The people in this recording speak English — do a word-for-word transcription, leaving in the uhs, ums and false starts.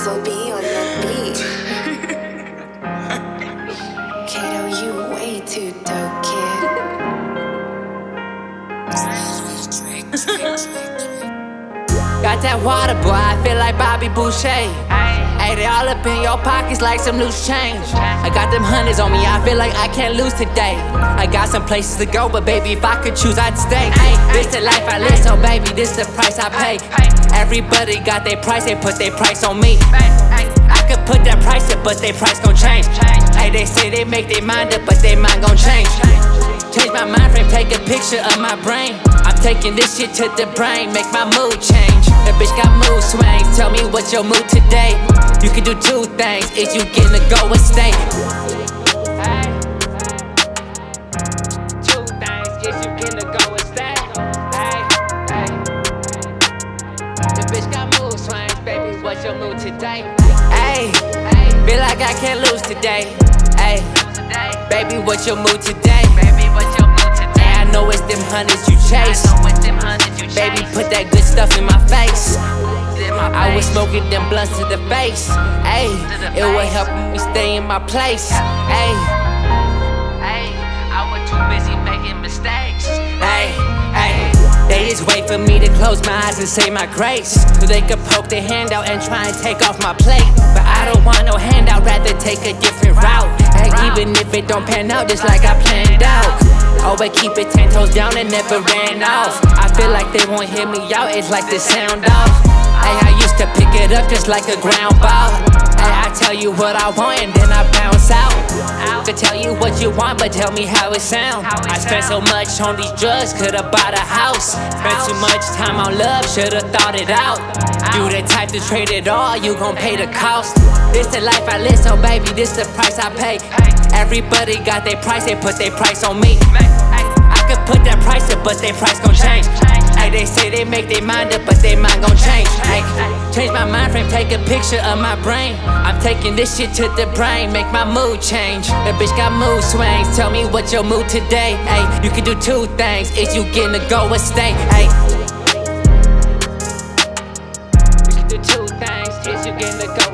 Dazzle B on the beat. Kato, you way too dope, kid. Got that water, boy, I feel like Bobby Boucher. Ay, they all up in your pockets like some loose change. I got them hundreds on me, I feel like I can't lose today. I got some places to go, but baby, if I could choose, I'd stay. Ay, this the life I live, so baby, this the price I pay. Everybody got their price, they put their price on me. I could put that price up, but their price gon' change. Ay, they say they make their mind up, but their mind gon' change. Change my mind frame, take a picture of my brain. I'm taking this shit to the brain, make my mood change. That bitch got mood swings, tell me what's your mood today. You can do two things, is you getting to go and stay. Hey. Two things, is you getting to go and stay. Hey, hey. The bitch got mood swings, baby, what's your mood today? Hey, hey. Feel like I can't lose today. Hey, baby, what's your mood today? Baby, what's your mood today? I know it's them hundreds you chase. I know it's them hundreds you chase. Baby, put that good stuff in my face. I was smoking them blunts to the face. Ayy, it would help me stay in my place. Ayy, ayy, I was too busy making mistakes. Ayy, ayy, they just wait for me to close my eyes and say my grace, so they could poke their hand out and try and take off my plate. But I don't want no handout, rather take a different route. Ay, even if it don't pan out just like I planned out. Always keep it ten toes down and never ran off. I feel like they won't hear me out, it's like the sound off. Ay, I used to pick it up just like a ground ball. Ay, I tell you what I want and then I bounce out. I could tell you what you want, but tell me how it sound. I spent so much on these drugs, could've bought a house. Spent too much time on love, should've thought it out. You the type to trade it all, you gon' pay the cost. This the life I live, so baby, this the price I pay. Everybody got their price, they put their price on me. I could put that price up, but their price gon' change. Ay, they say they make their mind up, but their mind gon' change. Ay, change my mind frame, take a picture of my brain. I'm taking this shit to the brain, make my mood change. That bitch got mood swings, tell me what's your mood today. Ay, you can do two things, is you getting to go or stay. Ay, you can do two things, is you getting to go